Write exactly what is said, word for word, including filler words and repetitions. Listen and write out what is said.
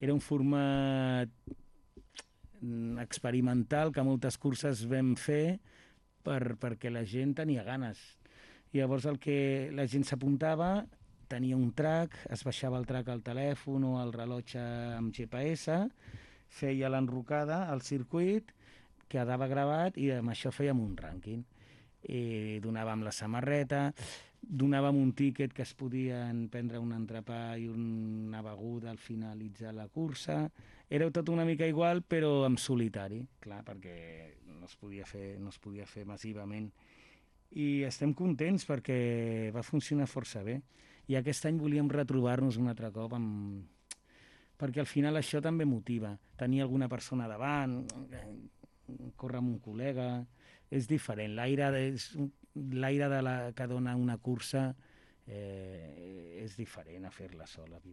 era un format experimental que moltes curses vam fer per, perquè la gent tenia ganes. Llavors el que la gent s'apuntava, tenia un track, es baixava el track al telèfon o al rellotge amb G P S, feia l'enrocada al circuit, quedava gravat i amb això fèiem un rànquing. I donàvem la samarreta, donàvem un tíquet que es podien prendre un entrepà i una beguda al finalitzar la cursa. Era tot una mica igual, però en solitari, clar, perquè no es podia fer, no es podia fer massivament. I estem contents perquè va funcionar força bé. I aquest any volíem retrobar-nos un altre cop amb... perquè al final això també motiva. Tenir alguna persona davant, córrer amb un col·lega, és diferent. L'aire és... l'aire de la... que dona una cursa eh, és diferent a fer-la sola.